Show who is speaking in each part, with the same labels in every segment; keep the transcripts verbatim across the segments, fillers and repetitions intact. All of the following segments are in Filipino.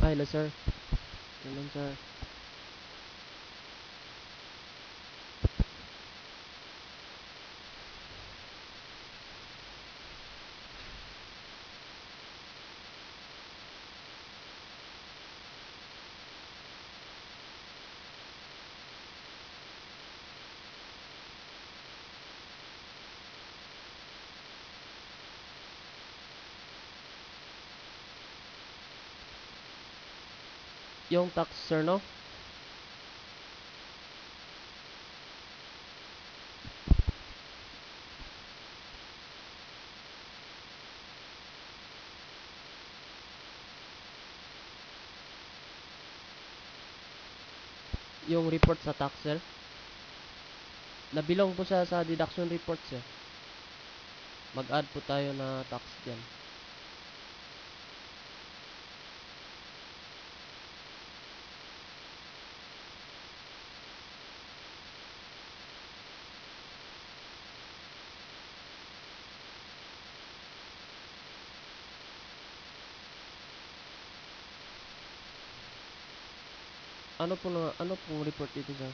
Speaker 1: Ah, hello sir. Hello sir. Yung tax sir, no? Yung report sa tax sir. Nabilong po siya sa deduction report sir. Mag-add po tayo na tax dyan. Ano po na, ano pong report dito sir?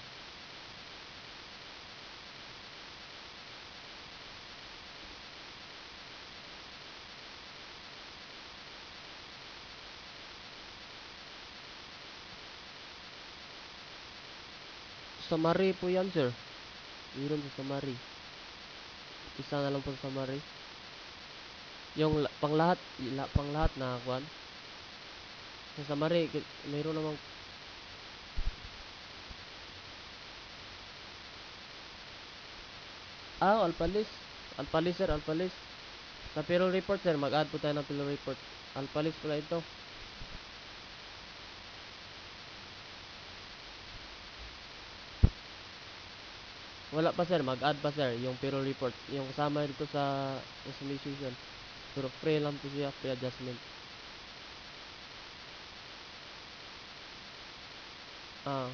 Speaker 1: Summary po yan sir. Meron sa summary. Isa na lang po sa summary. Yung la- pang lahat, la, pang lahat na kwan. Sa summary, k- mayroon namang ah, Alpalis. Alpalis sir, Alpalis. Sa payroll report sir, mag-add po tayo ng payroll report. Alpalis pala ito. Wala pa sir, mag-add pa sir yung payroll report. Yung kasama dito sa submission. Pero free lang po siya, free adjustment. Ah,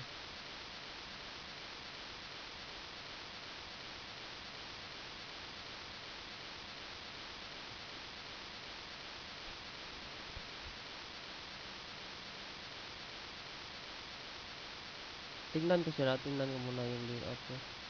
Speaker 1: tingnan ko sir, ah. Tingnan ko muna yung layout sir.